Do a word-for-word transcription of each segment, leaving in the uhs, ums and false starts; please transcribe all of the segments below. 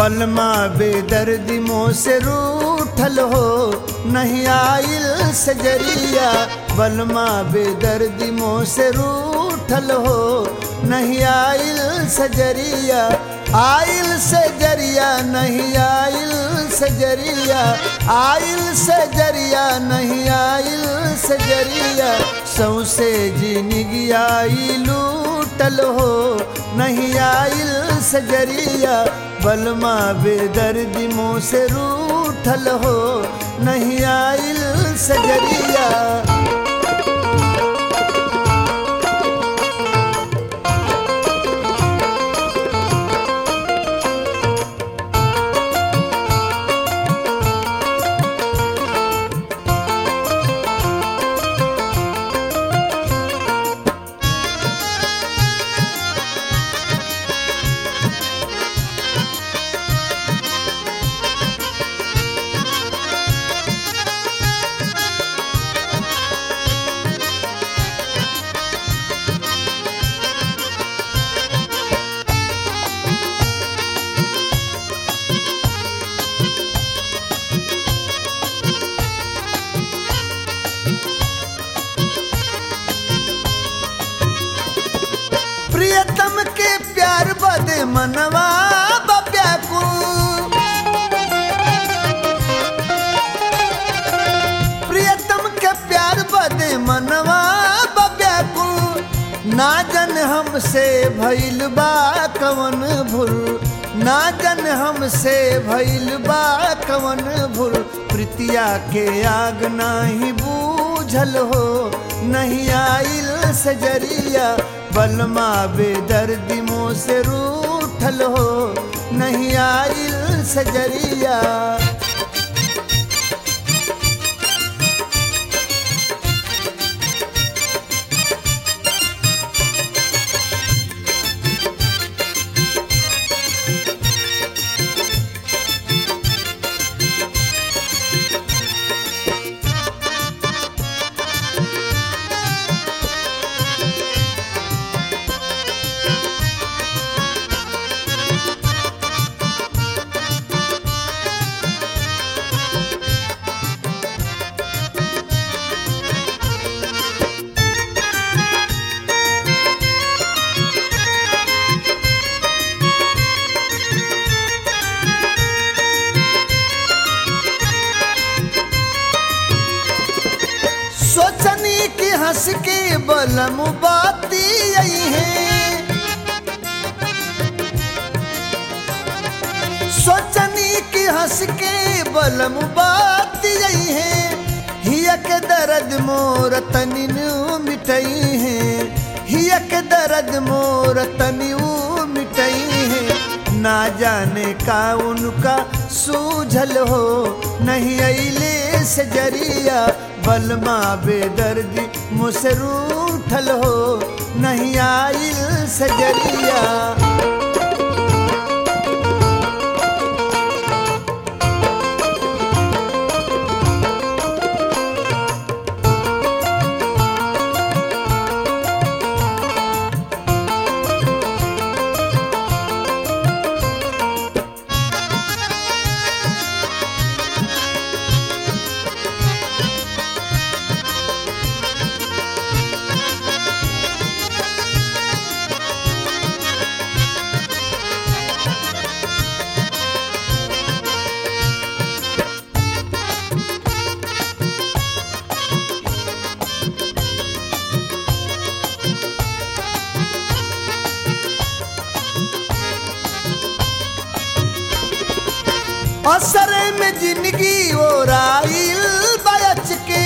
बलमा बेदर्दी मोह से रूठल हो नहीं आइल सजरिया। बलमा बेदर्दी मोह से रूठल हो नहीं आइल सजरिया। आइल सजरिया नहीं आइल सजरिया। आइल सजरिया नहीं आइल सजरिया। सौसे जिंदगी आई लूटल हो नहीं आइल सजरिया। बलमा बेदर्दी मोह से रूठल हो नहीं आइल सजरिया। प्रियतम के प्यार बदे मनवा व्याकुल। प्रियतम के प्यार बदे मनवा व्याकुल। ना जन हमसे भइल बा कवन भूल। ना जन हमसे भइल बा कवन भूल। प्रीतिया के आग नाही बूझल हो नहीं आइल सजरिया। बलमा बेदर्दी मोह से रूठल हो नहीं आइल सजरिया। सोचनी कि हंस के बलम बाती आई है। सोचनी कि हंस के बलम बाती आई है। हिया के दर्द मोर तनी मिटई है। हिया के दर्द मोर तनी मिटई है। ना जाने का उनका सूझल हो नहीं अइले सजरिया। बलमा बेदर्दी मुझ से रूठल हो नहीं आइल सजरिया। असरे में जिंदगी और आइल बच के।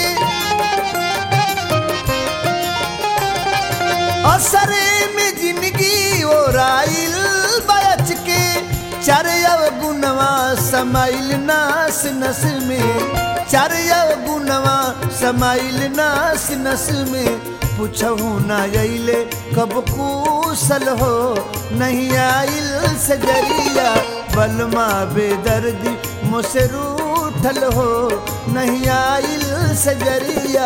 असरे में जिंदगी और आइल बच के। चरयव गुनवा समाइल नास नस में। चरयव गुनवा समाइल नास नस में। पूछहु ना अइले कब कुशल हो नहीं आइल सजरिया। बलमा बेदर्दी मुझ से रूठल हो नहीं आइल सजरिया।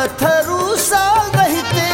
भरत रूसा रहते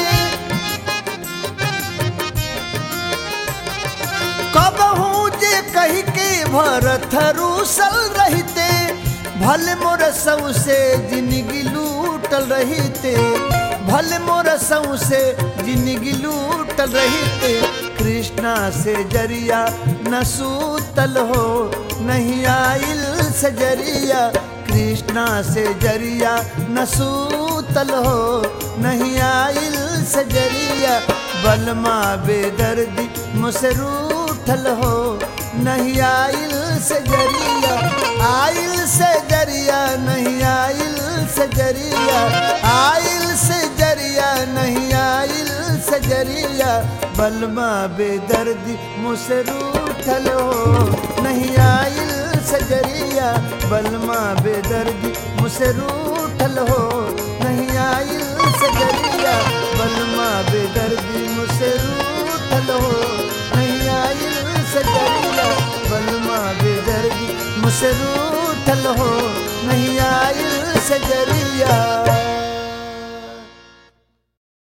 कबहू जे कही के भरत रूसल रहते भले मोर सौसे जिंदगी लूटल रहते भले मोर सौसे जिंदगी लूटल रहते कृष्णा से जरिया न सूतल हो नहीं आइल से जरिया कृष्णा से जरिया न सूतल हो नहीं आइल से जरिया बलमा बेदर्दी मुझसे रूठल हो नहीं आइल से जरिया आइल से जरिया नहीं आइल से जरिया आइल से जरिया नहीं आइल से जरिया बलमा बेदर्दी मुझसे रूठल हो नहीं आइल से जरिया बलमा बेदर्दी मुझसे रूठल हो नहीं आइल से जरिया बलमा बेदर्दी मुझसे रूठल हो नहीं आइल से जरिया बलमा बेदर्दी मुझसे रूठल हो नहीं आइल से जरिया।